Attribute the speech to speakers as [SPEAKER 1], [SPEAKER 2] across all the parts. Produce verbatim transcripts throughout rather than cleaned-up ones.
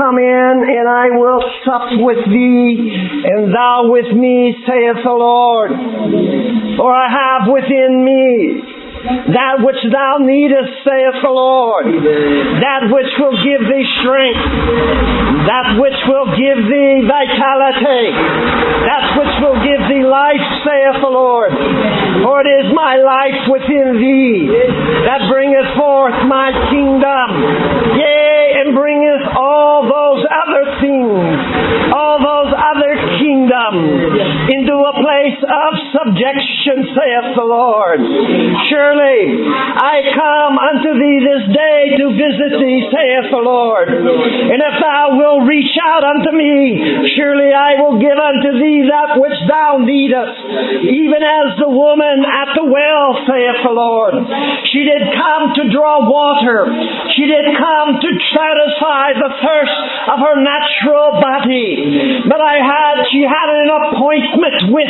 [SPEAKER 1] come in, and I will sup with thee, and thou with me, saith the Lord. For I have within me that which thou needest, saith the Lord. That which will give thee strength. That which will give thee vitality. That which will give thee life, saith the Lord. For it is my life within thee that bringeth forth my kingdom. Yea, and bringeth all those other things, all those other kingdoms into a place of subjection, saith the Lord. Surely I come unto thee this day to visit thee, saith the Lord. And if thou wilt reach out unto me, surely I will give unto thee that which thou needest, even as the woman at the well, saith the Lord. She did come to draw water. She did come to satisfy the thirst of her natural body. But I had, she had an appointment with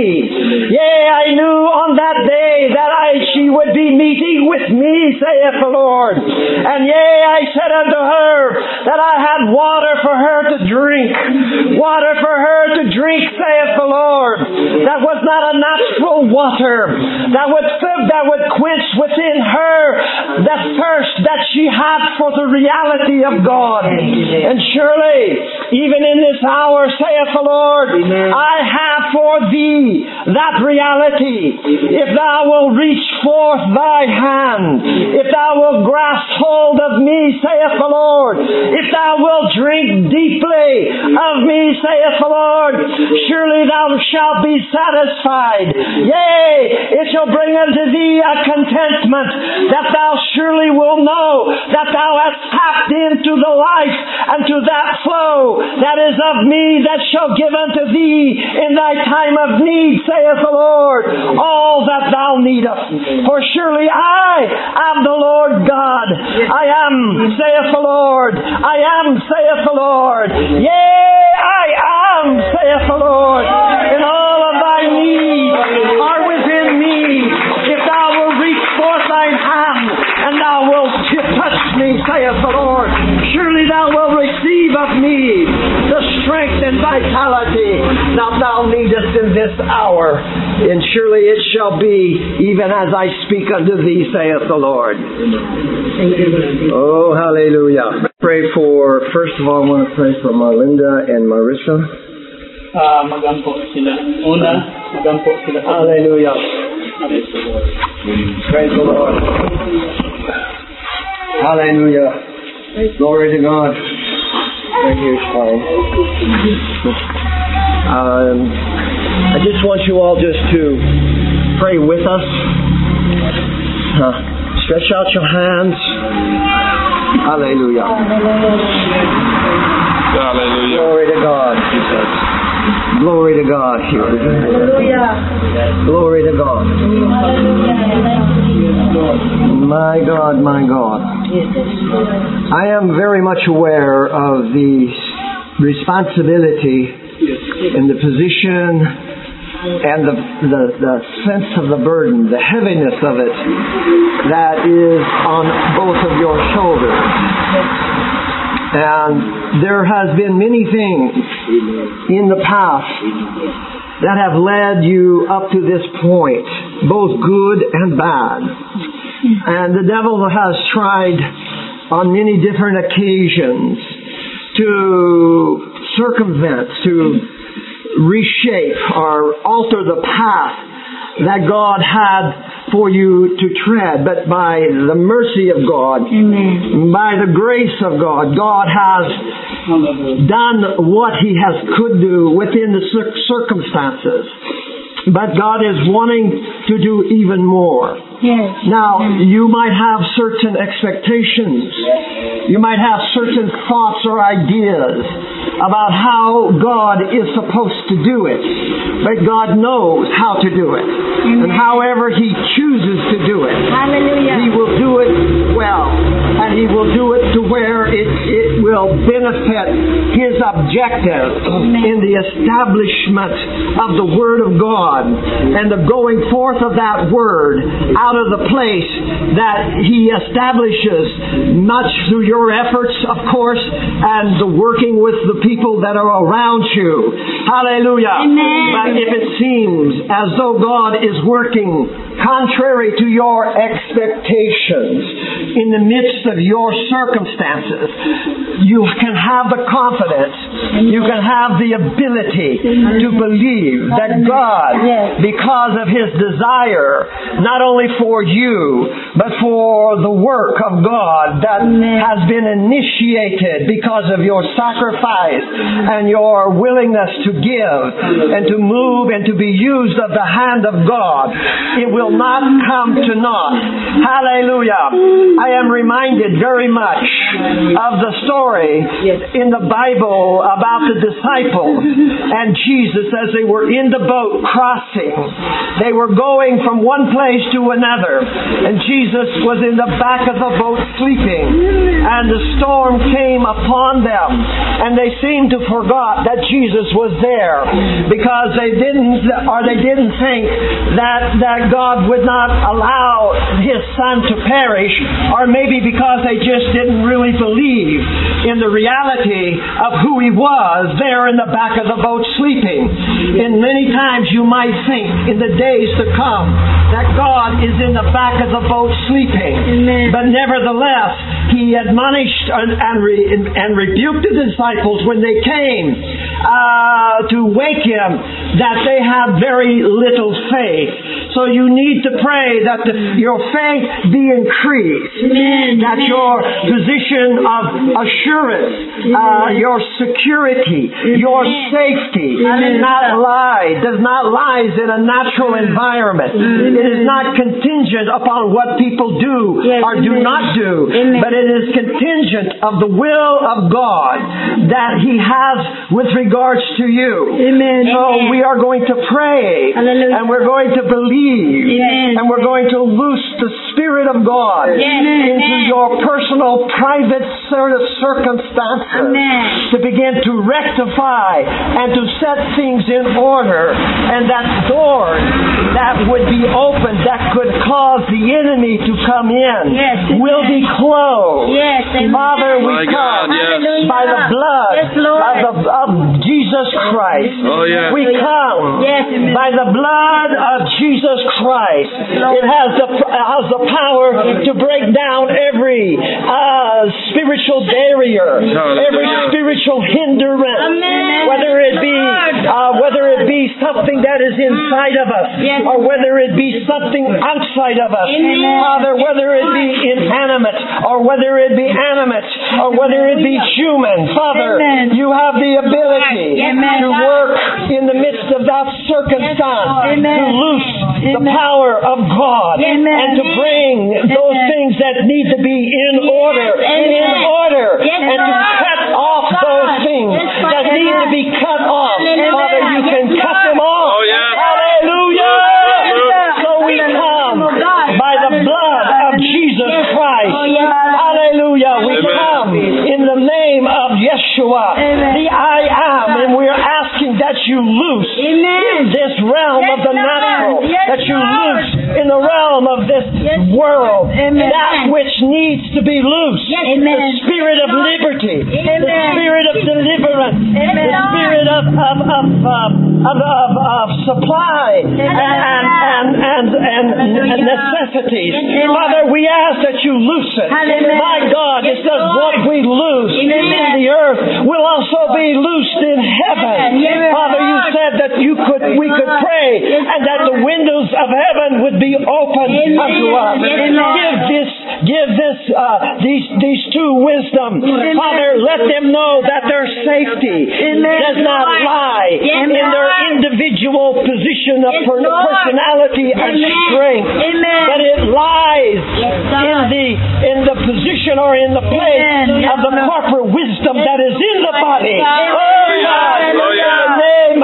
[SPEAKER 1] me. Yea, I knew on that day that I, she would be meeting with me, saith the Lord. And yea, I said unto her that I had water for her to drink. Water for her to drink, saith the Lord. That was not a natural water. That would that would quench within her the thirst that she had for the reality of God. And surely, even in this hour, saith the Lord, I have for thee that reality. If thou wilt reach forth thy hand, if thou wilt grasp hold of me, saith the Lord, if thou wilt drink deeply of me, saith the Lord, surely thou shalt be satisfied. Yea, it shall bring unto thee a contentment that thou surely will know that thou hast tapped into the life and to that flow that is of me, that shall give unto thee in thy time of need, saith the Lord, all that thou needest. For surely I am the Lord God. I am, saith the Lord. I am, saith the Lord. Yea, I am, saith the Lord. And all of thy needs are within me. If thou wilt reach forth thine hand, and thou wilt touch me, saith the Lord, surely thou wilt receive of me the strength and vitality that thou needest in this hour. And surely it shall be even as I speak unto thee, saith the Lord. Oh, hallelujah. Pray for, first of all, I want to pray for Marlinda and Marissa.
[SPEAKER 2] Uh, magampo sila. Una, magampo sila.
[SPEAKER 1] Hallelujah. Praise the Lord. Hallelujah. Glory to God. Right here is fine. Um, I just want you all just to pray with us. Uh, stretch out your hands. Hallelujah.
[SPEAKER 3] Hallelujah.
[SPEAKER 1] Glory to God. Glory to God. Glory to God. My God, my God. I am very much aware of the responsibility and the position and the, the, the sense of the burden, the heaviness of it that is on both of your shoulders. And there has been many things in the past that have led you up to this point, both good and bad. And the devil has tried on many different occasions to circumvent, to reshape or alter the path that God had for you to tread. But by the mercy of God, Amen. By the grace of God, God has done what He has could do within the circumstances. But God is wanting to do even more.
[SPEAKER 4] Yes.
[SPEAKER 1] Now, you might have certain expectations. You might have certain thoughts or ideas about how God is supposed to do it. But God knows how to do it. And however He chooses to do it,
[SPEAKER 3] Hallelujah.
[SPEAKER 1] He will do it well. And He will do it to where it, it will benefit His objective in the establishment of the Word of God and the going forth of that Word out of the place that He establishes, much through your efforts, of course, and the working with the people that are around you. Hallelujah.
[SPEAKER 3] Amen.
[SPEAKER 1] But if it seems as though God is working contrary to your expectations in the midst of your circumstances, you can have the confidence, you can have the ability to believe that God, because of His desire, not only for you, but for the work of God that has been initiated because of your sacrifice and your willingness to give and to move and to be used of the hand of God, it will not come to naught. Hallelujah. I am reminded very much of the story in the Bible about the disciples and Jesus as they were in the boat crossing. They were going from one place to another, and Jesus was in the back of the boat sleeping, and the storm came upon them, and they seemed to forgot that Jesus was there because they didn't, or they didn't think that, that God would not allow His Son to perish, or maybe because they just didn't really believe in the reality of who He was there in the back of the boat sleeping. And many times you might think in the days to come that God is in the back of the boat sleeping.
[SPEAKER 3] Amen.
[SPEAKER 1] But nevertheless, He admonished and, and, re, and rebuked the disciples when they came uh, to wake Him that they have very little faith. So you need to pray that the, your faith be increased.
[SPEAKER 3] Amen.
[SPEAKER 1] That your position of assurance, uh, your security, your safety does not lie, does not lies in a natural environment. It is not contingent upon what people do or do not do, but it is contingent of the will of God that He has with regards to you.
[SPEAKER 3] Amen.
[SPEAKER 1] So we are going to pray,
[SPEAKER 3] Hallelujah.
[SPEAKER 1] and we're going to believe,
[SPEAKER 3] Amen.
[SPEAKER 1] and we're going to loose the Spirit of God
[SPEAKER 3] Amen.
[SPEAKER 1] into your personal, private sort of circumstances
[SPEAKER 3] Amen.
[SPEAKER 1] to begin to rectify and to set things in order, and that doors that would be opened that could cause the enemy to come in
[SPEAKER 3] Yes.
[SPEAKER 1] will be closed.
[SPEAKER 3] Yes. Amen.
[SPEAKER 1] Father, we
[SPEAKER 4] My
[SPEAKER 1] come
[SPEAKER 4] God, yes.
[SPEAKER 1] by the blood
[SPEAKER 3] Yes, Lord.
[SPEAKER 1] by the, of Jesus Christ.
[SPEAKER 4] Oh, yes.
[SPEAKER 1] We come
[SPEAKER 3] Yes.
[SPEAKER 1] by the blood of Jesus Christ. It has the has the power to break down every uh, spiritual barrier, every spiritual hindrance,
[SPEAKER 3] Amen.
[SPEAKER 1] whether it be uh, whether it be something that is inside of us,
[SPEAKER 3] Yes.
[SPEAKER 1] or whether it be something outside of us.
[SPEAKER 3] Amen.
[SPEAKER 1] Father, whether it be inanimate, or whether it be animate, or whether it be human, Father,
[SPEAKER 3] Amen.
[SPEAKER 1] you have the ability
[SPEAKER 3] Amen.
[SPEAKER 1] to work in the midst of that circumstance,
[SPEAKER 3] Amen.
[SPEAKER 1] to loose the
[SPEAKER 3] Amen.
[SPEAKER 1] power of God,
[SPEAKER 3] Amen.
[SPEAKER 1] and to bring those
[SPEAKER 3] Amen.
[SPEAKER 1] things that need to be in order,
[SPEAKER 3] Amen.
[SPEAKER 1] in order,
[SPEAKER 3] Yes,
[SPEAKER 1] and to
[SPEAKER 3] Lord.
[SPEAKER 1] cut off
[SPEAKER 3] God.
[SPEAKER 1] those things
[SPEAKER 3] Yes,
[SPEAKER 1] that
[SPEAKER 3] Father.
[SPEAKER 1] need to be cut off.
[SPEAKER 3] Amen.
[SPEAKER 1] Father, you
[SPEAKER 3] Yes,
[SPEAKER 1] can
[SPEAKER 3] Lord.
[SPEAKER 1] cut them off.
[SPEAKER 4] Oh, yes.
[SPEAKER 1] Hallelujah!
[SPEAKER 3] Yes.
[SPEAKER 1] So we come
[SPEAKER 3] Oh, God.
[SPEAKER 1] by the blood of Jesus
[SPEAKER 3] Yes.
[SPEAKER 1] Christ.
[SPEAKER 3] Oh, yes.
[SPEAKER 1] Hallelujah. We
[SPEAKER 4] Amen.
[SPEAKER 1] come in the name of Yeshua,
[SPEAKER 3] Amen.
[SPEAKER 1] the I am, and we're asking that you loose
[SPEAKER 3] Amen.
[SPEAKER 1] in this realm
[SPEAKER 3] Yes,
[SPEAKER 1] of the
[SPEAKER 3] Lord.
[SPEAKER 1] natural,
[SPEAKER 3] Yes,
[SPEAKER 1] that you
[SPEAKER 3] Lord.
[SPEAKER 1] loose in the realm of this
[SPEAKER 3] Yes,
[SPEAKER 1] world,
[SPEAKER 3] Amen.
[SPEAKER 1] that which needs to be loose.
[SPEAKER 3] Yes,
[SPEAKER 1] The
[SPEAKER 3] Amen.
[SPEAKER 1] spirit of liberty, the
[SPEAKER 3] Amen.
[SPEAKER 1] spirit of deliverance,
[SPEAKER 3] Amen.
[SPEAKER 1] the spirit of of of um, of, of, of supply and and and, and, and necessities.
[SPEAKER 3] Amen.
[SPEAKER 1] Father, we ask that you loose it.
[SPEAKER 3] Hallelujah.
[SPEAKER 1] My God, it
[SPEAKER 3] Yes,
[SPEAKER 1] says
[SPEAKER 3] Lord.
[SPEAKER 1] what we loose
[SPEAKER 3] Amen.
[SPEAKER 1] in the earth will also be loosed in heaven.
[SPEAKER 3] Yes,
[SPEAKER 1] Father, you
[SPEAKER 3] Lord.
[SPEAKER 1] said that you could we could pray
[SPEAKER 3] Yes,
[SPEAKER 1] and that the
[SPEAKER 3] Lord.
[SPEAKER 1] windows of heaven would be opened
[SPEAKER 3] Amen.
[SPEAKER 1] unto us.
[SPEAKER 3] Yes, Lord.
[SPEAKER 1] Give this give this uh, these these two wisdom.
[SPEAKER 3] Amen.
[SPEAKER 1] Father, let them know that their safety
[SPEAKER 3] Amen.
[SPEAKER 1] does not lie
[SPEAKER 3] Yes,
[SPEAKER 1] in their
[SPEAKER 3] Lord.
[SPEAKER 1] individual position of
[SPEAKER 3] Yes,
[SPEAKER 1] per-
[SPEAKER 3] Lord.
[SPEAKER 1] personality and
[SPEAKER 3] Amen.
[SPEAKER 1] strength.
[SPEAKER 3] Amen.
[SPEAKER 1] But it lies
[SPEAKER 3] Yes,
[SPEAKER 1] in
[SPEAKER 3] Lord.
[SPEAKER 1] the in the position or in the place
[SPEAKER 3] Amen.
[SPEAKER 1] of the corporate wisdom that is in the body.
[SPEAKER 3] Amen.
[SPEAKER 1] Oh,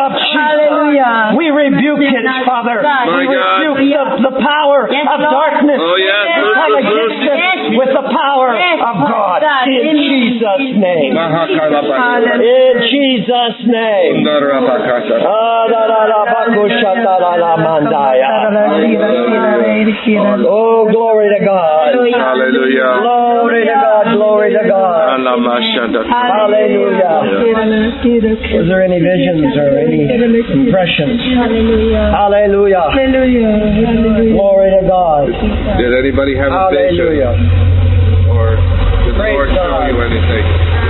[SPEAKER 1] of Jesus.
[SPEAKER 3] Hallelujah.
[SPEAKER 1] We rebuke it, Father.
[SPEAKER 3] My
[SPEAKER 1] We
[SPEAKER 4] God.
[SPEAKER 1] rebuke the, the power
[SPEAKER 3] Yes,
[SPEAKER 1] of
[SPEAKER 3] Lord.
[SPEAKER 1] darkness.
[SPEAKER 4] Oh, yes.
[SPEAKER 1] We
[SPEAKER 4] Loose,
[SPEAKER 1] come
[SPEAKER 4] loose,
[SPEAKER 1] against
[SPEAKER 4] loose.
[SPEAKER 1] it
[SPEAKER 3] Yes.
[SPEAKER 1] with the power
[SPEAKER 3] Yes,
[SPEAKER 1] of
[SPEAKER 3] my
[SPEAKER 1] God.
[SPEAKER 3] God.
[SPEAKER 1] In
[SPEAKER 3] Amen.
[SPEAKER 1] Jesus' name.
[SPEAKER 4] Mahakalabaka.
[SPEAKER 1] In Jesus' name.
[SPEAKER 4] Sundarabakasa.
[SPEAKER 1] Ah, da, da, da, baku, shata, da, da, mandaya. Oh, glory to God.
[SPEAKER 4] Hallelujah.
[SPEAKER 1] Glory to God. Glory to God.
[SPEAKER 4] Alamashanda.
[SPEAKER 1] Hallelujah. Was there any visions or any impressions?
[SPEAKER 3] Hallelujah.
[SPEAKER 1] Hallelujah. Glory to God.
[SPEAKER 4] Did anybody have a vision?
[SPEAKER 1] Hallelujah.
[SPEAKER 4] Or did the
[SPEAKER 1] Praise
[SPEAKER 4] Lord show
[SPEAKER 1] God.
[SPEAKER 4] you anything?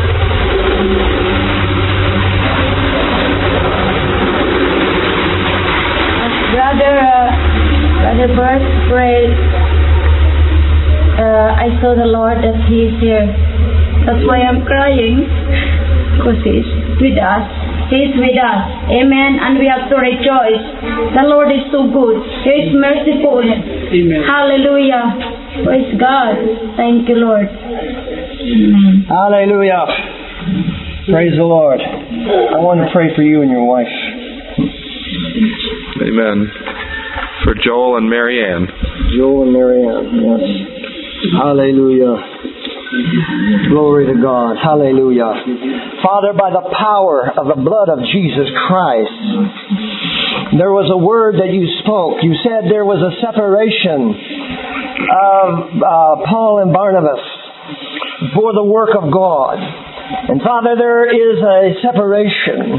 [SPEAKER 3] Brother, uh, Brother Bert prayed. Uh, I saw the Lord that He is here. That's why I'm crying. Because He is with us. He is with us. Amen. And we have to rejoice. The Lord is so good. He is merciful.
[SPEAKER 2] Amen.
[SPEAKER 3] Hallelujah. Praise God. Thank you, Lord. Amen.
[SPEAKER 1] Hallelujah. Praise the Lord. I want to pray for you and your wife.
[SPEAKER 4] Amen. For Joel and Mary Ann.
[SPEAKER 1] Joel and Marianne. Yes. Hallelujah. Glory to God. Hallelujah. Father, by the power of the blood of Jesus Christ, there was a word that you spoke. You said there was a separation of uh, Paul and Barnabas for the work of God. And Father, there is a separation,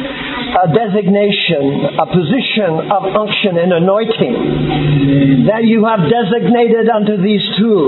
[SPEAKER 1] a designation, a position of unction and anointing that you have designated unto these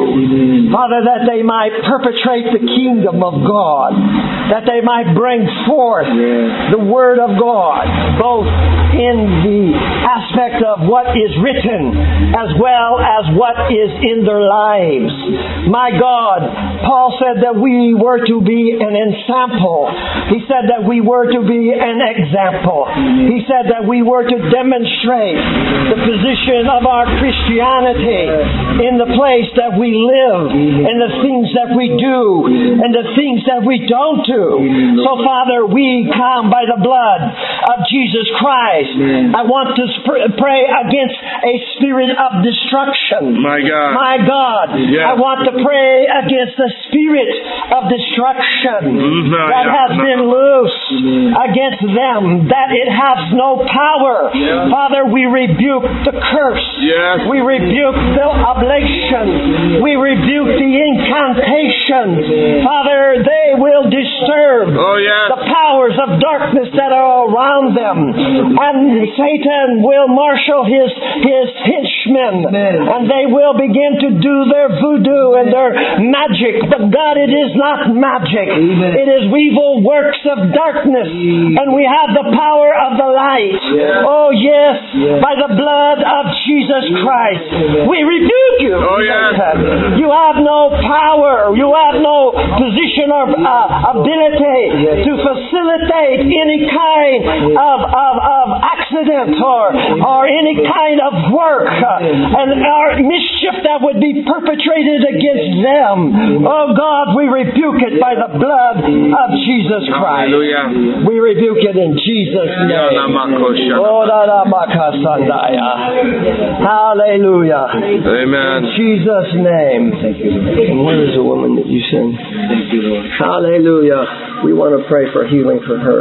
[SPEAKER 1] two. Father, that they might perpetrate the kingdom of God, that they might bring forth the Word of God, both in the aspect of what is written as well as what is in their lives. My God, Paul said that we were to be an ensample. He said that we were to be an example. He said that we were to demonstrate the position of our Christianity in the place that we live, and the things that we do, and the things that we don't do. So, Father, we come by the blood of Jesus Christ. I want to sp- pray against a spirit of destruction.
[SPEAKER 4] My God.
[SPEAKER 1] My God,
[SPEAKER 4] Yes.
[SPEAKER 1] I want to pray against the spirit of destruction
[SPEAKER 4] Mhm.
[SPEAKER 1] that has been loose against them, that it has no power. Father, we rebuke the curse.
[SPEAKER 4] Yes.
[SPEAKER 1] We rebuke the oblation. We rebuke the incantation. Father, they will disturb
[SPEAKER 4] Oh, yes.
[SPEAKER 1] the powers of darkness that are around them. And Satan will marshal his, his henchmen. And they will begin to do their voodoo and their magic. But God, it is not magic. It is evil works of darkness. And we have the power of the light. Oh yes, by the blood of Jesus Christ. We rebuke you.
[SPEAKER 4] Oh, yes.
[SPEAKER 1] Satan. You have no power. You have no position or uh, ability to facilitate any kind of, of, of accident or, or any kind of work uh, and our mischief that would be perpetrated against them. Oh God, we rebuke it by the blood of Jesus Christ.
[SPEAKER 4] Hallelujah.
[SPEAKER 1] We rebuke it in Jesus' name. Oh, da, da, maka, sandaya. Hallelujah.
[SPEAKER 4] Amen.
[SPEAKER 1] In Jesus' name. And where is the woman that you sent? Hallelujah. We want to pray for healing for her.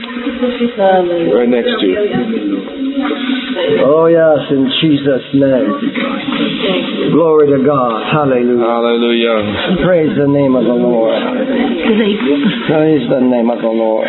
[SPEAKER 4] Right next to you.
[SPEAKER 1] Oh yes, in Jesus' name. Glory to God. Hallelujah.
[SPEAKER 4] Hallelujah.
[SPEAKER 1] Praise the name of the Lord. Praise the name of the Lord.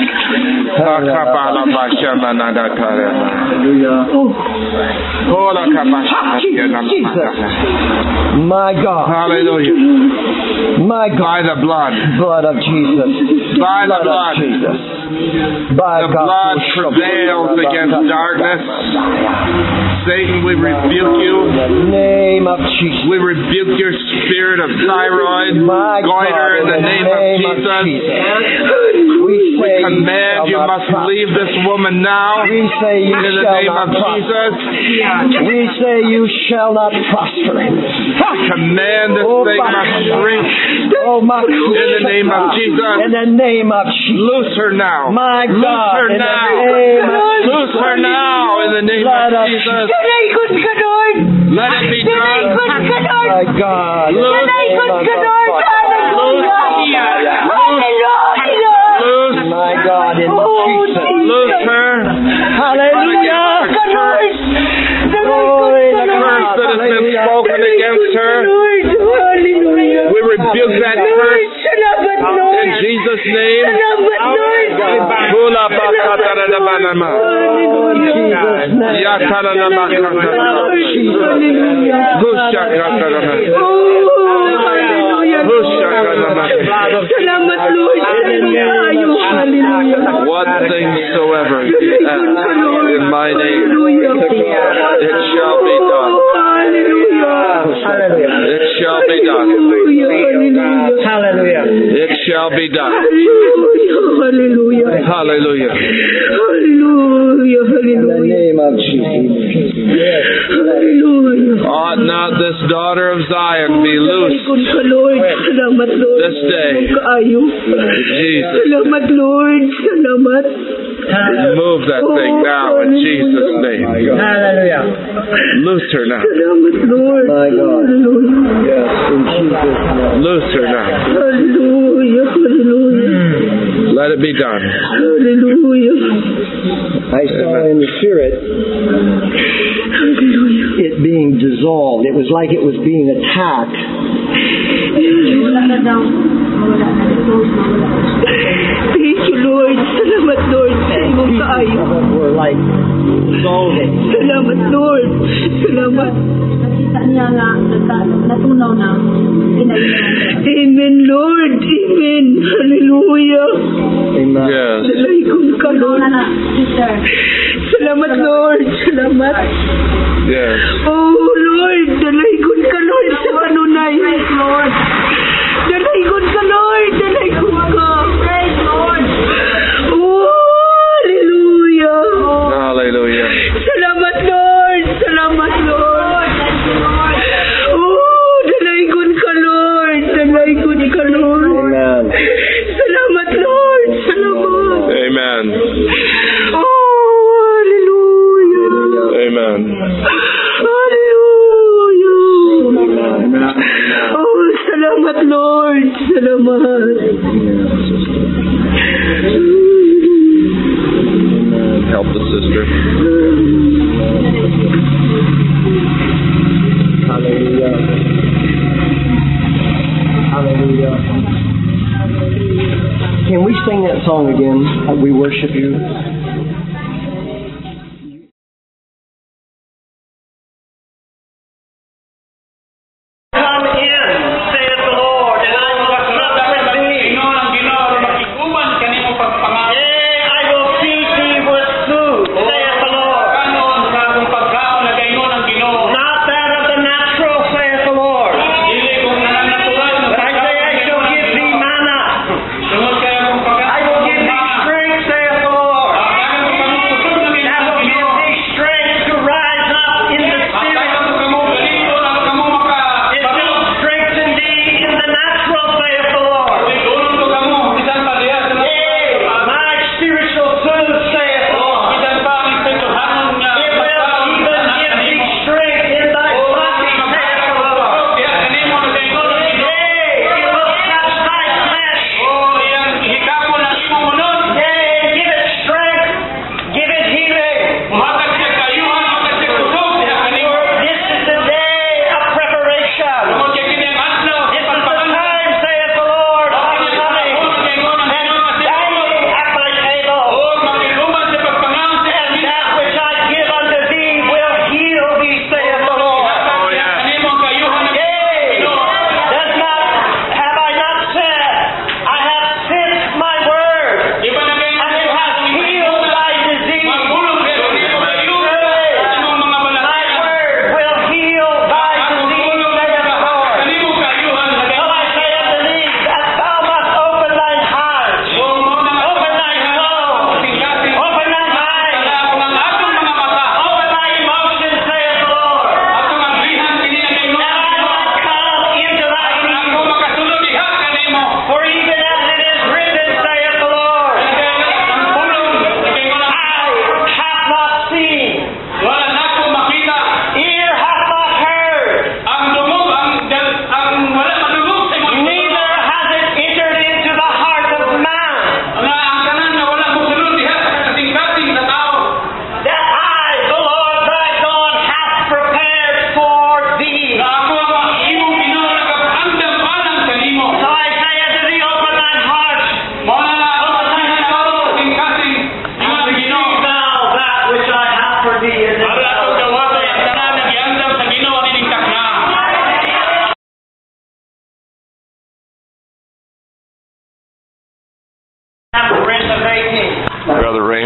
[SPEAKER 1] Jesus. My God.
[SPEAKER 4] Hallelujah.
[SPEAKER 1] My God.
[SPEAKER 4] By the blood.
[SPEAKER 1] Blood of Jesus.
[SPEAKER 4] By the
[SPEAKER 1] Blood of
[SPEAKER 4] blood.
[SPEAKER 1] Jesus. By
[SPEAKER 4] The
[SPEAKER 1] God.
[SPEAKER 4] blood prevails against darkness. Satan, we rebuke you.
[SPEAKER 1] In the name of Jesus.
[SPEAKER 4] We rebuke your spirit of thyroid,
[SPEAKER 1] My
[SPEAKER 4] goiter
[SPEAKER 1] God,
[SPEAKER 4] in the name of Jesus.
[SPEAKER 1] We say
[SPEAKER 4] Command you
[SPEAKER 1] shall not
[SPEAKER 4] must
[SPEAKER 1] prosper.
[SPEAKER 4] leave this woman now
[SPEAKER 1] We say you
[SPEAKER 4] in the
[SPEAKER 1] shall
[SPEAKER 4] name
[SPEAKER 1] not
[SPEAKER 4] of
[SPEAKER 1] prosper.
[SPEAKER 4] Jesus.
[SPEAKER 1] We say you shall not prosper.
[SPEAKER 4] Command this
[SPEAKER 1] Oh,
[SPEAKER 4] thing
[SPEAKER 1] my
[SPEAKER 4] must
[SPEAKER 1] God.
[SPEAKER 4] shrink
[SPEAKER 1] Oh my
[SPEAKER 4] in the name of Jesus.
[SPEAKER 1] In the name of Jesus.
[SPEAKER 4] Loose her now. now.
[SPEAKER 1] My
[SPEAKER 4] Loose
[SPEAKER 1] God,
[SPEAKER 4] her
[SPEAKER 1] in the
[SPEAKER 4] now.
[SPEAKER 1] name of
[SPEAKER 4] Loose her now in the name
[SPEAKER 1] Blood
[SPEAKER 4] of
[SPEAKER 1] of
[SPEAKER 4] Jesus.
[SPEAKER 3] Ikot ka, Lord.
[SPEAKER 4] Let it be done.
[SPEAKER 3] Ikot ka, Lord.
[SPEAKER 1] My God. in the
[SPEAKER 4] Loose.
[SPEAKER 1] name
[SPEAKER 3] Ikot
[SPEAKER 1] of
[SPEAKER 3] ka,
[SPEAKER 1] the
[SPEAKER 3] Lord.
[SPEAKER 1] Father.
[SPEAKER 3] Hallelujah. Hallelujah.
[SPEAKER 4] Loose.
[SPEAKER 1] My God, in
[SPEAKER 3] Oh,
[SPEAKER 1] Jesus.
[SPEAKER 4] Loose her.
[SPEAKER 1] Hallelujah.
[SPEAKER 3] Ka, Lord.
[SPEAKER 1] Glory to
[SPEAKER 4] The curse
[SPEAKER 1] God.
[SPEAKER 4] that has been
[SPEAKER 1] Hallelujah.
[SPEAKER 4] spoken against her,
[SPEAKER 3] Lord. Hallelujah.
[SPEAKER 4] we rebuke that curse
[SPEAKER 3] Salamat, Lord.
[SPEAKER 4] in Jesus' name.
[SPEAKER 3] Salamat, Lord.
[SPEAKER 4] Hula bakatara na banama.
[SPEAKER 3] Hallelujah.
[SPEAKER 4] Yatara na bakatara. Husha katara na.
[SPEAKER 3] Oh, hallelujah.
[SPEAKER 4] Husha katara.
[SPEAKER 3] Salamat, Lord. Salamat. Hallelujah.
[SPEAKER 4] What things soever you ask in my name, it shall be done.
[SPEAKER 3] Hallelujah.
[SPEAKER 4] It shall be done.
[SPEAKER 3] Hallelujah.
[SPEAKER 1] Hallelujah.
[SPEAKER 4] It shall be done.
[SPEAKER 3] Hallelujah.
[SPEAKER 4] Hallelujah.
[SPEAKER 3] Hallelujah.
[SPEAKER 1] In the
[SPEAKER 3] Hallelujah.
[SPEAKER 1] name of Jesus.
[SPEAKER 3] Hallelujah.
[SPEAKER 4] Ought not this daughter of Zion be loose
[SPEAKER 3] Ikot ka, Lord. Salamat, Lord.
[SPEAKER 4] this day?
[SPEAKER 3] Kaayo.
[SPEAKER 4] Jesus.
[SPEAKER 3] Salamat, Lord. Salamat.
[SPEAKER 4] Move that thing now in Jesus' name.
[SPEAKER 1] Hallelujah.
[SPEAKER 4] Loose her now.
[SPEAKER 3] Salamat, Lord.
[SPEAKER 1] My God.
[SPEAKER 3] Hallelujah.
[SPEAKER 1] Yes, in Jesus' name.
[SPEAKER 4] Loose her now.
[SPEAKER 3] Hallelujah. Hallelujah.
[SPEAKER 4] Let it be done.
[SPEAKER 3] Hallelujah.
[SPEAKER 1] I saw in the Spirit
[SPEAKER 3] Hallelujah.
[SPEAKER 1] it being dissolved. It was like it was being attacked.
[SPEAKER 3] Thank you, Lord. Salamat, Lord. Sa imong kaayo.
[SPEAKER 1] Some of them were like dissolving.
[SPEAKER 3] Salamat, Lord. Salamat.
[SPEAKER 5] Nakita niya nga, nagka- natunaw na, pinailan.
[SPEAKER 3] Amen, Lord. Amen. Hallelujah.
[SPEAKER 1] Amen.
[SPEAKER 4] Yes.
[SPEAKER 3] Salamat ka, Lord.
[SPEAKER 5] Ano na, sister?
[SPEAKER 3] Salamat, Lord. Salamat.
[SPEAKER 4] Yes.
[SPEAKER 3] Oh, Lord. Dalaygon ka, Lord, sa kanunay.
[SPEAKER 5] Lord.
[SPEAKER 3] Dalaygon ka, Lord. Dalaygon ka.
[SPEAKER 5] Praise Lord.
[SPEAKER 3] Oh, hallelujah.
[SPEAKER 4] Hallelujah.
[SPEAKER 3] Salamat, Lord. Salamat, Lord. Oh, dalaygon ka, Lord. Dalaygon ka, Lord.
[SPEAKER 1] Amen.
[SPEAKER 3] Salamat, Lord. Salamat.
[SPEAKER 4] Amen.
[SPEAKER 3] Oh, hallelujah.
[SPEAKER 4] Amen.
[SPEAKER 3] Hallelujah. Oh, salamat, Lord. Salamat.
[SPEAKER 4] Help the sister.
[SPEAKER 1] Hallelujah. Hallelujah. Can we sing that song again? Uh, We worship you. Come in, saith the Lord, and I will sup with thee. Yea, I will feed thee with food, saith the Lord. Not that of the natural, saith the Lord. But I say I shall give thee manna. I will give thee strength, saith the Lord.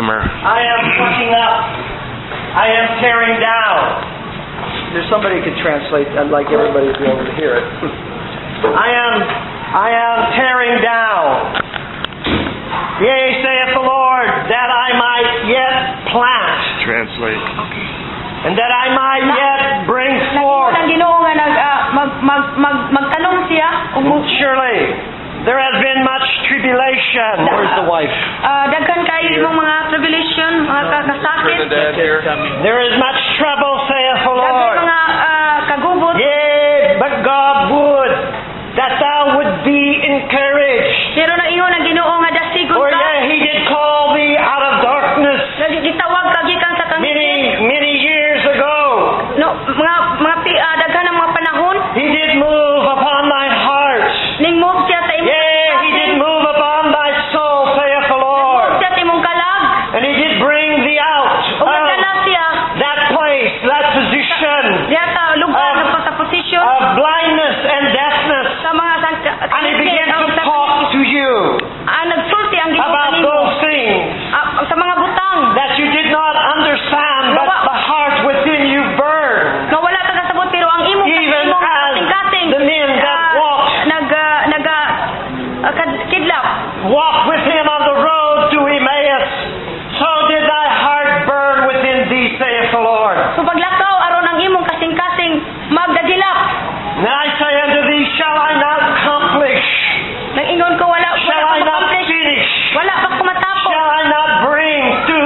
[SPEAKER 4] Redeemer.
[SPEAKER 1] I am plucking up. I am tearing down. There's somebody who can translate. I'd like everybody to be able to hear it. I am, I am tearing down. Yea, saith the Lord, that I might yet plant,
[SPEAKER 4] Translate.
[SPEAKER 1] and that I might yet bring forth.
[SPEAKER 3] Nang Ginoo nga nag ah, mag mag mag magtanong siya ug
[SPEAKER 1] Surely, there has been much tribulation. Where's the wife?
[SPEAKER 3] ah, daghan kayo imong mga tribulation, mga ka- kasakit,
[SPEAKER 4] Bring the dad here.
[SPEAKER 1] There is much trouble, saith the
[SPEAKER 3] daghan
[SPEAKER 1] Lord.
[SPEAKER 3] mga ah, kagubot.
[SPEAKER 1] Yea, but God would that thou would be encouraged.
[SPEAKER 3] Pero nag-ingon ang Ginoo nga dasigon
[SPEAKER 1] For
[SPEAKER 3] ka.
[SPEAKER 1] yea, He did call thee out of darkness
[SPEAKER 3] Lagi gitawag ka gikan sa kangkit.
[SPEAKER 1] many, many years ago.
[SPEAKER 3] No, mga mga pi, ah, daghan ng mga panahon
[SPEAKER 1] He did move upon thy heart.
[SPEAKER 3] ning move siya sa imong
[SPEAKER 1] Yea, He did move upon thy soul, saith the Lord.
[SPEAKER 3] siya sa imong kalag.
[SPEAKER 1] And He did bring thee out
[SPEAKER 3] Ug
[SPEAKER 1] of
[SPEAKER 3] nagdala siya
[SPEAKER 1] that place, that position
[SPEAKER 3] diha sa lugar
[SPEAKER 1] Of-
[SPEAKER 3] na sa position
[SPEAKER 1] of blindness and deafness.
[SPEAKER 3] sa mga sang
[SPEAKER 1] And He began to talk to you
[SPEAKER 3] ah, nagsulti ang Ginoo
[SPEAKER 1] about
[SPEAKER 3] kanimo
[SPEAKER 1] those things
[SPEAKER 3] ah, sa mga butang.
[SPEAKER 1] that you did not understand, but the heart within you burned.
[SPEAKER 3] Nga wala ka kasabot pero ang imong
[SPEAKER 1] Even
[SPEAKER 3] imong
[SPEAKER 1] as
[SPEAKER 3] kating-kating
[SPEAKER 1] the men that
[SPEAKER 3] ah,
[SPEAKER 1] walked
[SPEAKER 3] nag ah, nag ah, ah, kad- kidlap.
[SPEAKER 1] walked with Him on the road to Emmaus, so did thy heart burn within thee, saith the Lord.
[SPEAKER 3] So paglakaw aron ang imong kasing-kasing magdagilap.
[SPEAKER 1] And I say unto thee, shall I not accomplish?
[SPEAKER 3] Nag-ingon ko wala
[SPEAKER 1] Shall
[SPEAKER 3] wala
[SPEAKER 1] I
[SPEAKER 3] pa
[SPEAKER 1] not
[SPEAKER 3] accomplish.
[SPEAKER 1] finish?
[SPEAKER 3] Wala pa ko matapos.
[SPEAKER 1] Shall I not bring to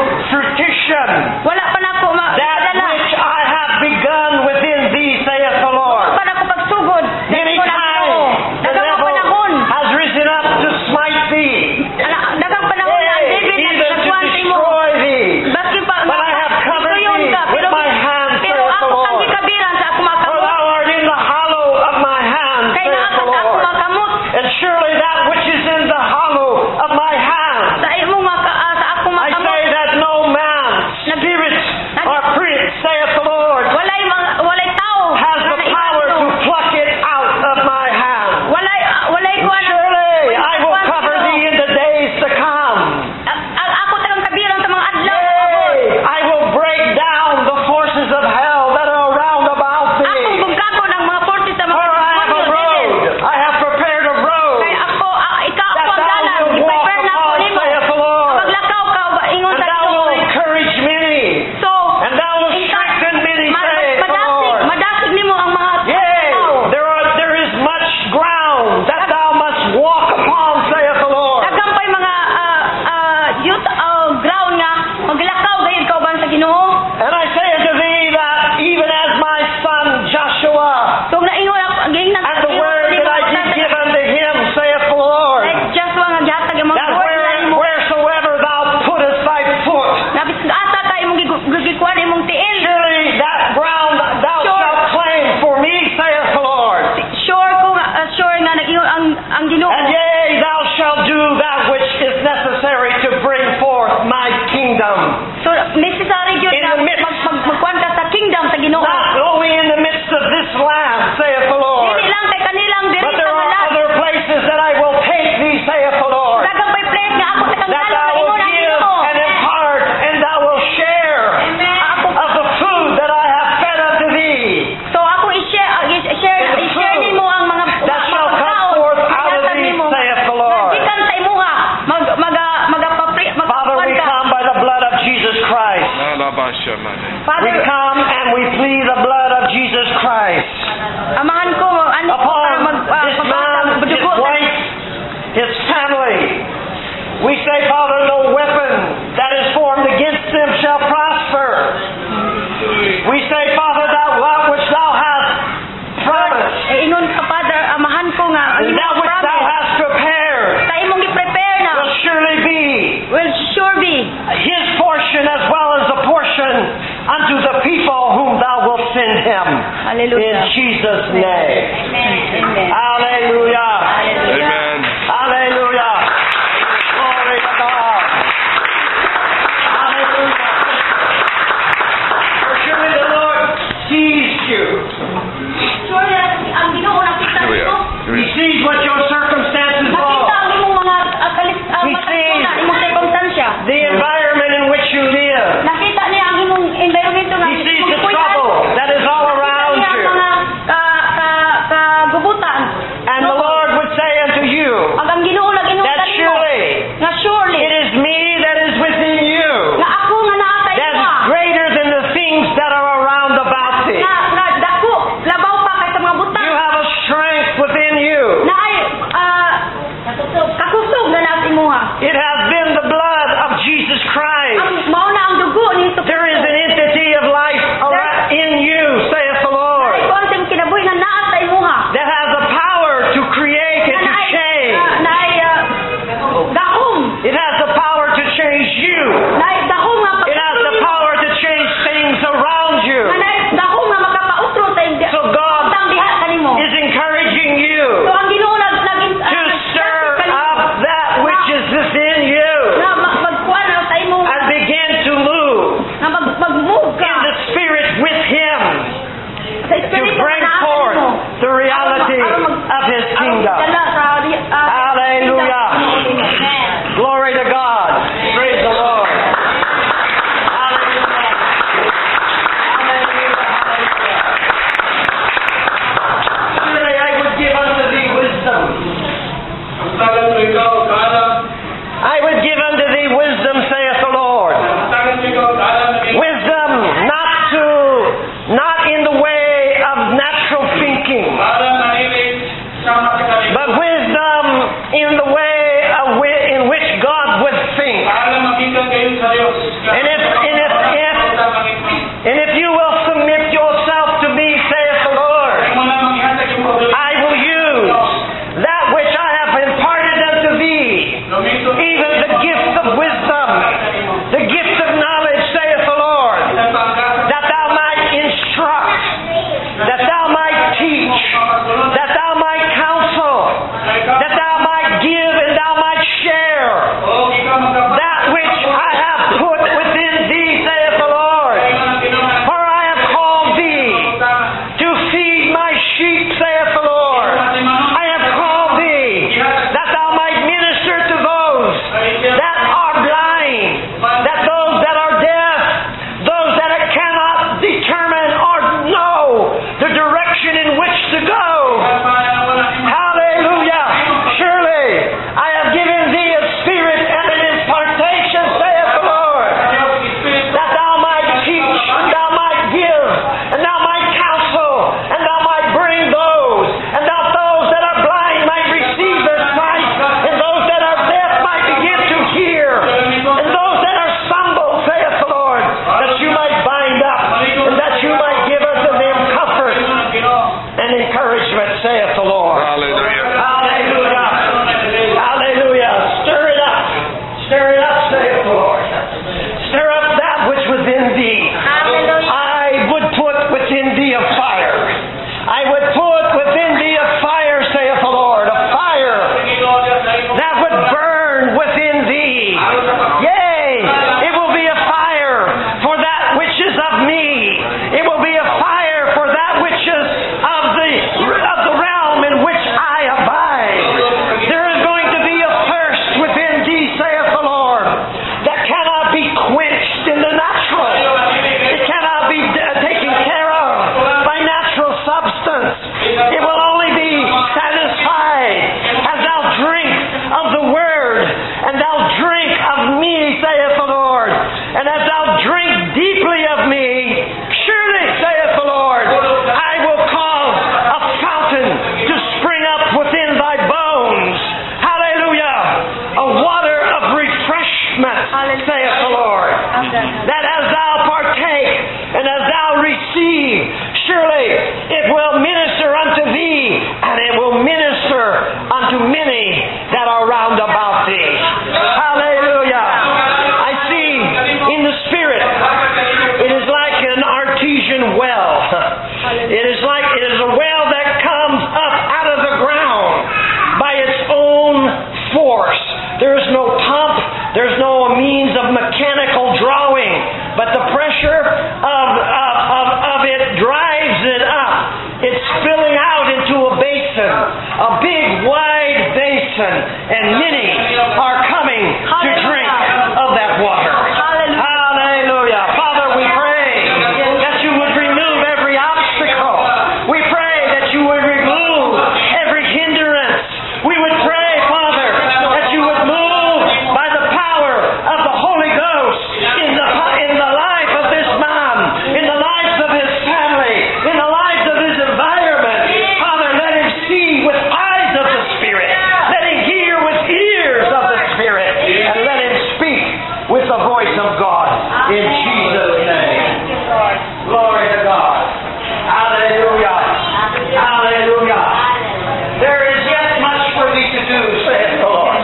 [SPEAKER 1] fruition
[SPEAKER 3] Wala pa nako ma
[SPEAKER 1] that
[SPEAKER 3] padala.
[SPEAKER 1] which I have begun within thee, saith the Lord?
[SPEAKER 3] Pa nako pagsugod.
[SPEAKER 1] Many
[SPEAKER 3] Nako na
[SPEAKER 1] times the
[SPEAKER 3] Dagang mga
[SPEAKER 1] devil
[SPEAKER 3] panahon.
[SPEAKER 1] has risen up to smite thee,
[SPEAKER 3] Ala, dagang panahon na ang
[SPEAKER 1] yea,
[SPEAKER 3] David
[SPEAKER 1] even to
[SPEAKER 3] nagkuhan sa imo.
[SPEAKER 1] destroy thee.
[SPEAKER 3] Bakit pa
[SPEAKER 1] But I have covered
[SPEAKER 3] ituyon
[SPEAKER 1] thee
[SPEAKER 3] ka,
[SPEAKER 1] with
[SPEAKER 3] pero
[SPEAKER 1] my hand,
[SPEAKER 3] pero
[SPEAKER 1] saith the
[SPEAKER 3] ako ang
[SPEAKER 1] Lord.
[SPEAKER 3] gikabiran sa ako
[SPEAKER 1] For
[SPEAKER 3] makamot.
[SPEAKER 1] thou art in the hollow of my hand,
[SPEAKER 3] Kay
[SPEAKER 1] saith
[SPEAKER 3] naa
[SPEAKER 1] the
[SPEAKER 3] sa ako
[SPEAKER 1] Lord.
[SPEAKER 3] makamot.
[SPEAKER 1] And surely that which is in the hollow of my hand,
[SPEAKER 3] Sa imo maka ah, sa ako
[SPEAKER 1] I
[SPEAKER 3] makamot.
[SPEAKER 1] say that no man, spirit, or prince, saith the Lord,
[SPEAKER 3] Walay mga walay tao.
[SPEAKER 1] has the
[SPEAKER 3] na
[SPEAKER 1] power
[SPEAKER 3] ibato.
[SPEAKER 1] to pluck it out of my hand.
[SPEAKER 3] Walay ah, walay
[SPEAKER 1] And
[SPEAKER 3] kuan.
[SPEAKER 1] surely I will cover thee in the days to come.
[SPEAKER 3] Ako tagang kabiran sa mga adlaw.
[SPEAKER 1] Yea, I will break down the forces of hell that are round about
[SPEAKER 3] Akong
[SPEAKER 1] thee.
[SPEAKER 3] bugkago ng mga forces sa
[SPEAKER 1] For
[SPEAKER 3] mga
[SPEAKER 1] I have a
[SPEAKER 3] demonyo,
[SPEAKER 1] road,
[SPEAKER 3] David.
[SPEAKER 1] I have prepared a road
[SPEAKER 3] Kay ako ah, ikaw
[SPEAKER 1] that
[SPEAKER 3] ako ang
[SPEAKER 1] thou
[SPEAKER 3] dalan.
[SPEAKER 1] wilt walk
[SPEAKER 3] I-prepare na ako
[SPEAKER 1] upon,
[SPEAKER 3] nimo.
[SPEAKER 1] saith the Lord.
[SPEAKER 3] Maglakaw ka ug ingon
[SPEAKER 1] And
[SPEAKER 3] sa
[SPEAKER 1] thou
[SPEAKER 3] Ginoo.
[SPEAKER 1] wilt encourage many,
[SPEAKER 3] So,
[SPEAKER 1] and thou wilt strengthen many,
[SPEAKER 3] ma-
[SPEAKER 1] saith the
[SPEAKER 3] madasig,
[SPEAKER 1] Lord.
[SPEAKER 3] madasig nimo ang mga
[SPEAKER 1] Yea,
[SPEAKER 3] tao.
[SPEAKER 1] there are there is much ground that thou must walk upon, saith the Lord.
[SPEAKER 3] Dagampay mga ah, ah, youth ah, ground nga maglakaw gayud ka uban sa Ginoo.
[SPEAKER 1] And I say unto thee that even as my son Joshua,
[SPEAKER 3] So naingon ako gingnan
[SPEAKER 1] and the word that I did give unto him, saith the Lord,
[SPEAKER 3] Like just mga gihatag ang mga
[SPEAKER 1] that
[SPEAKER 3] word
[SPEAKER 1] where,
[SPEAKER 3] na imo.
[SPEAKER 1] wheresoever thou puttest thy foot,
[SPEAKER 3] Nabis asa ta imong gigikuan imong tiil.
[SPEAKER 1] surely that ground thou
[SPEAKER 3] Sure.
[SPEAKER 1] shalt claim for me, saith the Lord.
[SPEAKER 3] Sure ko nga ah, sure nga nag-ingon ang ang Ginoo.
[SPEAKER 1] And yea, thou shalt do that which is necessary to bring forth my kingdom.
[SPEAKER 3] So necessary gyud
[SPEAKER 1] In
[SPEAKER 3] na
[SPEAKER 1] the midst-
[SPEAKER 3] mag mag- magkuan ka sa kingdom sa Ginoo.
[SPEAKER 1] Not only in the midst of this land, saith the Lord,
[SPEAKER 3] Dili lang kay kanilang diri
[SPEAKER 1] but
[SPEAKER 3] sa
[SPEAKER 1] there are
[SPEAKER 3] kalat.
[SPEAKER 1] other places that I will take thee, saith the Lord,
[SPEAKER 3] Dagang pay place nga ako sa
[SPEAKER 1] that
[SPEAKER 3] kangkalo
[SPEAKER 1] thou
[SPEAKER 3] sa
[SPEAKER 1] wilt
[SPEAKER 3] ingon ang
[SPEAKER 1] give
[SPEAKER 3] Ginoo.
[SPEAKER 1] and impart, and thou wilt share
[SPEAKER 3] Ako
[SPEAKER 1] of the food that I have fed unto thee.
[SPEAKER 3] so ako i-share ah, i-share
[SPEAKER 1] And the
[SPEAKER 3] i-share
[SPEAKER 1] food
[SPEAKER 3] nimo ang mga
[SPEAKER 1] that shall come
[SPEAKER 3] pagkaon.
[SPEAKER 1] forth out of
[SPEAKER 3] Ihatag
[SPEAKER 1] thee,
[SPEAKER 3] nimo.
[SPEAKER 1] saith the Lord.
[SPEAKER 3] Gikan sa imuha mag maga magapapri
[SPEAKER 1] Father, we
[SPEAKER 3] magpakuan ka.
[SPEAKER 1] come by the blood of Jesus Christ.
[SPEAKER 4] Alabashamane.
[SPEAKER 1] We
[SPEAKER 3] Father,
[SPEAKER 1] come and we plead the blood of Jesus Christ
[SPEAKER 3] amahan ko ano ko para
[SPEAKER 1] upon
[SPEAKER 3] mag ah,
[SPEAKER 1] this
[SPEAKER 3] pagpasa-
[SPEAKER 1] man, his
[SPEAKER 3] budugo sa-
[SPEAKER 1] wife, his family. We say, Father, no weapon that is formed against them shall prosper. We say, Father, that that which thou hast promised,
[SPEAKER 3] Eh, ingon ka Father, amahan ko nga ang
[SPEAKER 1] and that
[SPEAKER 3] imong
[SPEAKER 1] which thou
[SPEAKER 3] promise.
[SPEAKER 1] hast prepared,
[SPEAKER 3] Sa imong gi-prepare na
[SPEAKER 1] will surely be
[SPEAKER 3] will sure be
[SPEAKER 1] his portion as well as the portion unto the people whom thou wilt send him.
[SPEAKER 3] Hallelujah.
[SPEAKER 1] In Jesus' name.
[SPEAKER 3] Amen. Amen.
[SPEAKER 1] Hallelujah.
[SPEAKER 4] Amen.
[SPEAKER 1] Hallelujah. Glory to God. Hallelujah. For surely the Lord sees you.
[SPEAKER 3] Sure na ang Ginoo nakita
[SPEAKER 4] Here we
[SPEAKER 3] nimo.
[SPEAKER 4] are. Here we
[SPEAKER 1] He
[SPEAKER 4] are.
[SPEAKER 1] sees what your circumstances
[SPEAKER 3] Nakita
[SPEAKER 1] are.
[SPEAKER 3] ang imong mga ah, kalis ah,
[SPEAKER 1] We
[SPEAKER 3] mga
[SPEAKER 1] see.
[SPEAKER 3] kalisunan, imong circumstansya.
[SPEAKER 1] The environment the Lord, that as thou partake and as thou receive, surely it will minister unto thee, and it will minister unto many that are round about thee. Hallelujah. I see in the Spirit, it is like an artesian well. It is like it is a well that comes up out of the ground by its own force. There is no pump. There's no means of mechanical drawing, but the pressure of, of, of, of it drives it up. It's spilling out into a basin, a big wide basin, and many are coming to drink of that water. Hallelujah. Father, we pray that you would remove every obstacle. We pray that you would remove every hindrance. We would pray, Father, that you would move by the power of the Holy Ghost in the, in the life of this man, in the lives of his family, in the lives of his environment. Father, let him see with eyes of the Spirit. Let him hear with ears of the Spirit. And let him speak with the voice of God. In Jesus' name. Glory to God. Hallelujah. Hallelujah. There is yet much for thee to do, saith the Lord.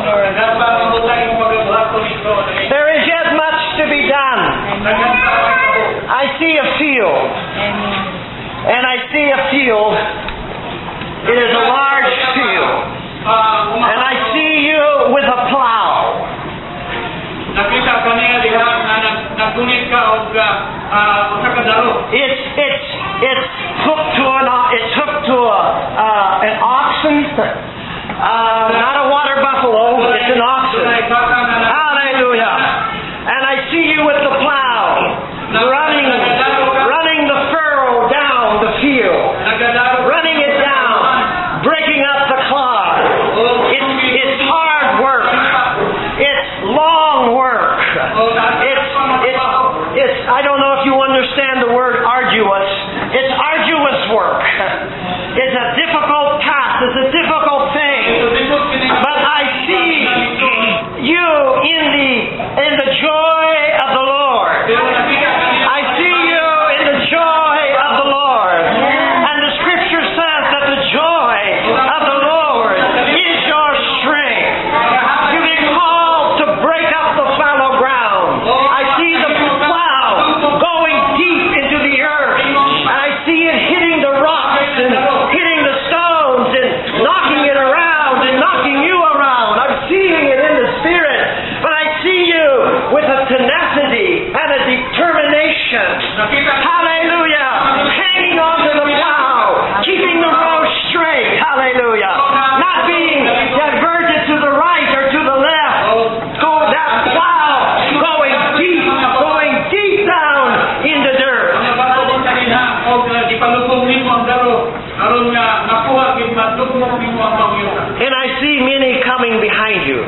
[SPEAKER 1] There is yet much to be done. I see a field. And I see a field. It is a large field. And I see you with a plow.
[SPEAKER 2] Nakita kaniya diha na nagkunit ka og usa ka daro.
[SPEAKER 1] It's it's it's hooked to an it's hooked to a uh, an oxen, uh, not a water buffalo. It's an oxen. Hallelujah! And I see you with the plow running running the furrow down the field, running it down, breaking up the clod. It's it's hard work. It's long work. It's, it's, it's, I don't know if you understand the word arduous. It's arduous work. It's a difficult task. It's a difficult thing. But I see you in the, in the joy of the Lord. I see you in the joy of the Lord. And the scripture says that the joy of the Lord is your strength. You've been called to break up the fallow ground. I see the plow going deep into the earth. And I see it hitting the rocks and hitting the stones and knocking it around and knocking you around. I'm seeing it in the Spirit. But I see you with a tenacity and a determination. Hallelujah. Hanging on to the plow. Keeping the road straight. Hallelujah. Not being diverted to the right or to the left. Go that plow going deep, going deep down in the dirt. And I see many coming behind you.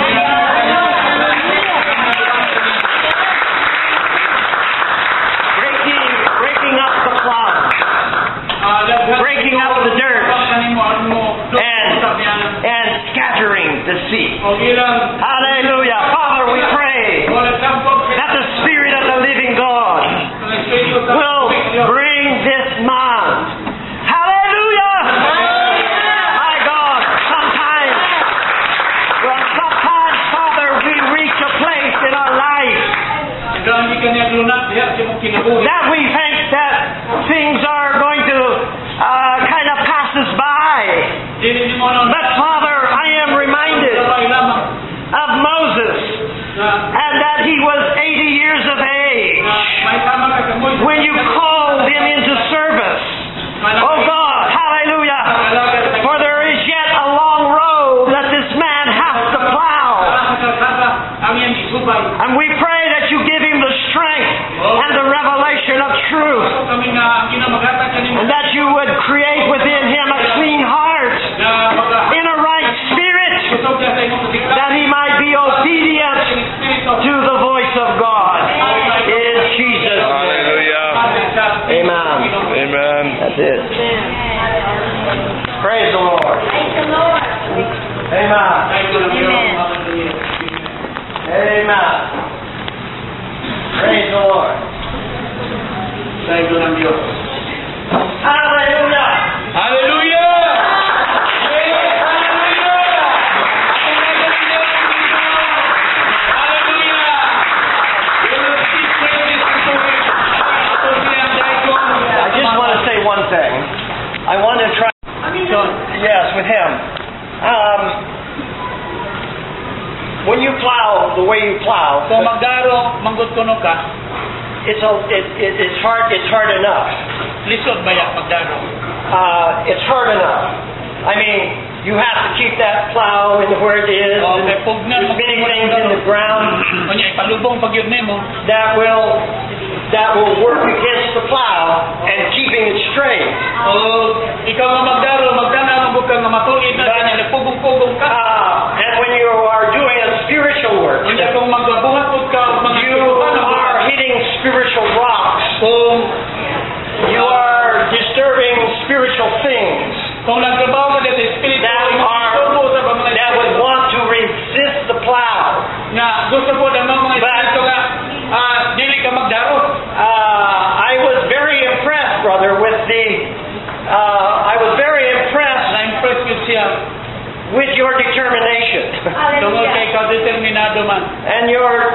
[SPEAKER 1] Breaking, breaking up the clods. Breaking up the dirt. And, and scattering the seed. Hallelujah. Father, we pray that the Spirit of the living God will bring this man. Hallelujah! My God, sometimes, well, sometimes, Father, we reach a place in our life that we think that things are going to uh, kind of pass us by. But Father, I am reminded of Moses and that he was eighty years of age when you called him into service. Oh God, hallelujah. For there is yet a long road that this man has to plow. And we pray that you give him the strength and the revelation of truth. And that you would create within him a clean heart in a right spirit, that he might be obedient to the voice of God. In Jesus' name.
[SPEAKER 4] Hallelujah.
[SPEAKER 1] Amen.
[SPEAKER 4] Amen.
[SPEAKER 1] That's it. Praise the Lord. Amen. Amen. Praise the Lord.
[SPEAKER 2] Sa ilo ng Diyos.
[SPEAKER 1] Hallelujah!
[SPEAKER 2] Hallelujah! Yes, hallelujah! Ako na yung Diyos ng Diyos. Hallelujah! You will see changes to it. Ito siya ang dahil ko.
[SPEAKER 1] I just want to say one thing. I want to try.
[SPEAKER 2] So,
[SPEAKER 1] Yes, with him. Um, when you plow the way you plow,
[SPEAKER 2] so magdaro, manggut kuno ka,
[SPEAKER 1] it's a, it, it, it's hard. It's hard enough.
[SPEAKER 2] lisod ba yan magdaro?
[SPEAKER 1] Uh, it's hard enough. I mean, you have to keep that plow in where it is.
[SPEAKER 2] Oh,
[SPEAKER 1] and
[SPEAKER 2] may pugnan,
[SPEAKER 1] there's many things in the ground
[SPEAKER 2] Kanya, ipalubong pag yun nemo.
[SPEAKER 1] that will that will work against the plow and keeping it straight.
[SPEAKER 2] O, ikaw nga magdaro, magdana, magbuka nga matulit na, kanya, nagpugong-pugong ka.
[SPEAKER 1] Uh, and when you are doing a spiritual work,
[SPEAKER 2] Kanya, kung magbuhat ka, mga
[SPEAKER 1] you are hitting spiritual rocks.
[SPEAKER 2] Kung,
[SPEAKER 1] You are disturbing spiritual things
[SPEAKER 2] kung nagtrabaho ka dito, espiritu,
[SPEAKER 1] that are
[SPEAKER 2] sa mga
[SPEAKER 1] that would want to resist the plow.
[SPEAKER 2] nga, gusto po ng mga espiritu nga, ah, dili ka magdaro.
[SPEAKER 1] Uh, I was very impressed, brother, with the. Uh, I was very impressed
[SPEAKER 2] Na-impress yun siya.
[SPEAKER 1] with your determination
[SPEAKER 2] Tungkol kay ikaw determinado man.
[SPEAKER 1] and your